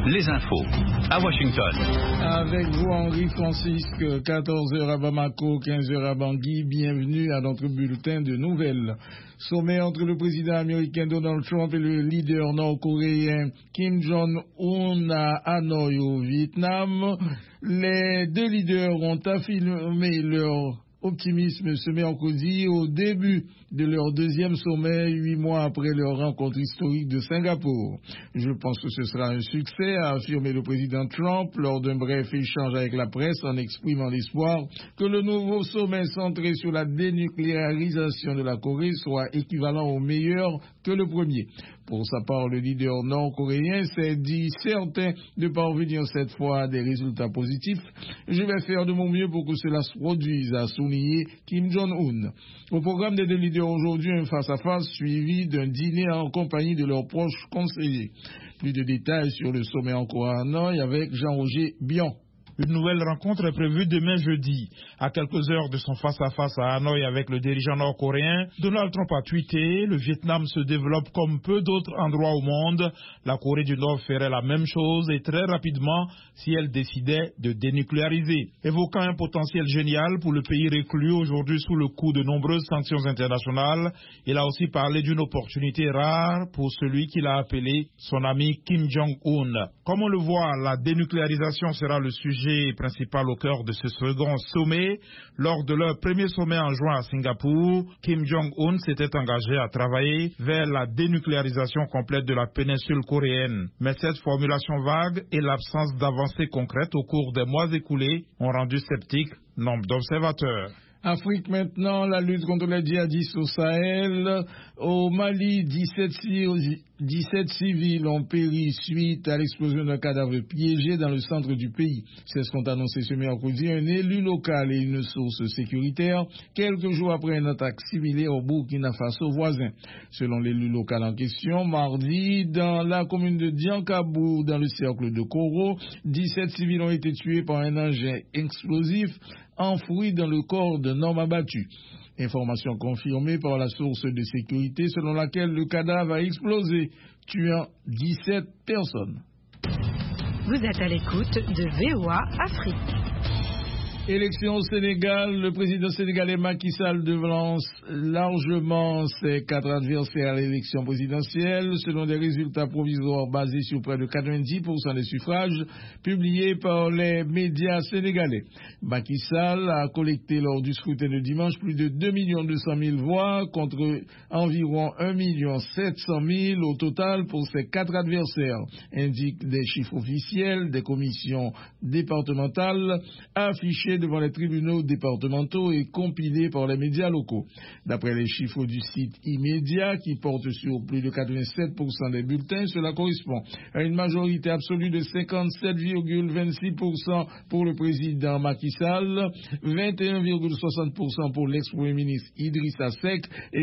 les infos à Washington. Avec vous, Henri Francisque, 14h à Bamako, 15h à Bangui. Bienvenue à notre bulletin de nouvelles. Sommet entre le président américain Donald Trump et le leader nord-coréen Kim Jong-un à Hanoï au Vietnam. Les deux leaders ont affirmé leur optimisme ce mercredi au début de leur deuxième sommet, 8 mois après leur rencontre historique de Singapour. Je pense que ce sera un succès, a affirmé le président Trump lors d'un bref échange avec la presse en exprimant l'espoir que le nouveau sommet centré sur la dénucléarisation de la Corée soit équivalent au meilleur que le premier. Pour sa part, le leader nord-coréen s'est dit certain de parvenir cette fois à des résultats positifs. Je vais faire de mon mieux pour que cela se produise, a souligné Kim Jong-un. Au programme des deux leaders aujourd'hui, un face-à-face suivi d'un dîner en compagnie de leurs proches conseillers. Plus de détails sur le sommet en Hanoï avec Jean-Roger Bion. Une nouvelle rencontre est prévue demain jeudi. À quelques heures de son face-à-face à Hanoï avec le dirigeant nord-coréen, Donald Trump a tweeté « Le Vietnam se développe comme peu d'autres endroits au monde. La Corée du Nord ferait la même chose et très rapidement si elle décidait de dénucléariser. » Évoquant un potentiel génial pour le pays reclus aujourd'hui sous le coup de nombreuses sanctions internationales, il a aussi parlé d'une opportunité rare pour celui qu'il a appelé son ami Kim Jong-un. Comme on le voit, la dénucléarisation sera le sujet principal au cœur de ce second sommet. Lors de leur premier sommet en juin à Singapour, Kim Jong-un s'était engagé à travailler vers la dénucléarisation complète de la péninsule coréenne. Mais cette formulation vague et l'absence d'avancées concrètes au cours des mois écoulés ont rendu sceptiques nombre d'observateurs. Afrique maintenant, la lutte contre les djihadistes au Sahel. Au Mali, 17 civils ont péri suite à l'explosion d'un cadavre piégé dans le centre du pays. C'est ce qu'ont annoncé ce mercredi un élu local et une source sécuritaire, quelques jours après une attaque similaire au Burkina Faso voisin. Selon l'élu local en question, mardi, dans la commune de Diankabou, dans le cercle de Koro, 17 civils ont été tués par un engin explosif enfoui dans le corps d'un homme abattu. Information confirmée par la source de sécurité selon laquelle le cadavre a explosé, tuant 17 personnes. Vous êtes à l'écoute de VOA Afrique. Élection au Sénégal, le président sénégalais Macky Sall devance largement ses 4 adversaires à l'élection présidentielle, selon des résultats provisoires basés sur près de 90% des suffrages publiés par les médias sénégalais. Macky Sall a collecté lors du scrutin de dimanche plus de 2 200 000 voix contre environ 1 700 000 au total pour ses 4 adversaires, indiquent des chiffres officiels des commissions départementales affichées devant les tribunaux départementaux et compilés par les médias locaux. D'après les chiffres du site Immédiat, qui porte sur plus de 87% des bulletins, cela correspond à une majorité absolue de 57,26% pour le président Macky Sall, 21,60% pour l'ex-premier ministre Idrissa Seck et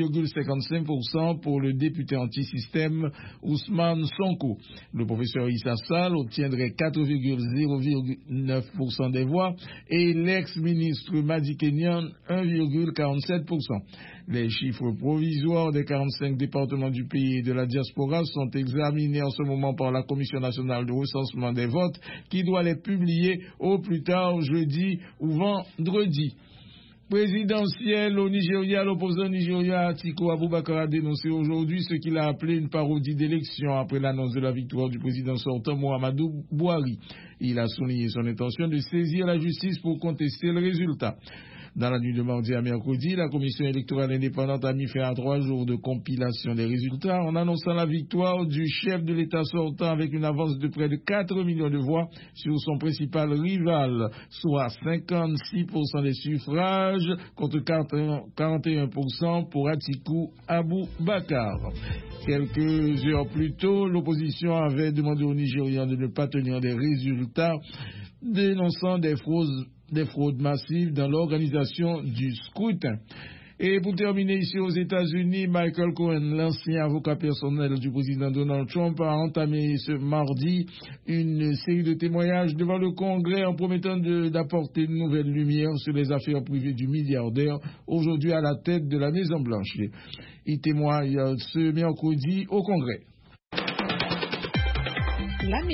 15,55% pour le député anti-système Ousmane Sonko. Le professeur Issa Sall obtiendrait 4,09% des voix et l'ex-ministre Madi Kenyan 1,47%. Les chiffres provisoires des 45 départements du pays et de la diaspora sont examinés en ce moment par la Commission nationale de recensement des votes qui doit les publier au plus tard jeudi ou vendredi. Présidentiel au Nigeria, l'opposant nigérien Atiku Abubakar a dénoncé aujourd'hui ce qu'il a appelé une parodie d'élection après l'annonce de la victoire du président sortant Muhammadu Buhari. Il a souligné son intention de saisir la justice pour contester le résultat. Dans la nuit de mardi à mercredi, la commission électorale indépendante a mis fin à 3 jours de compilation des résultats en annonçant la victoire du chef de l'État sortant avec une avance de près de 4 millions de voix sur son principal rival, soit 56% des suffrages contre 41% pour Atiku Abubakar. Quelques heures plus tôt, l'opposition avait demandé aux Nigérians de ne pas tenir des résultats, dénonçant des fraudes massives dans l'organisation du scrutin. Et pour terminer ici aux États-Unis, Michael Cohen, l'ancien avocat personnel du président Donald Trump, a entamé ce mardi une série de témoignages devant le Congrès en promettant d'apporter une nouvelle lumière sur les affaires privées du milliardaire, aujourd'hui à la tête de la Maison-Blanche. Il témoigne ce mercredi au Congrès.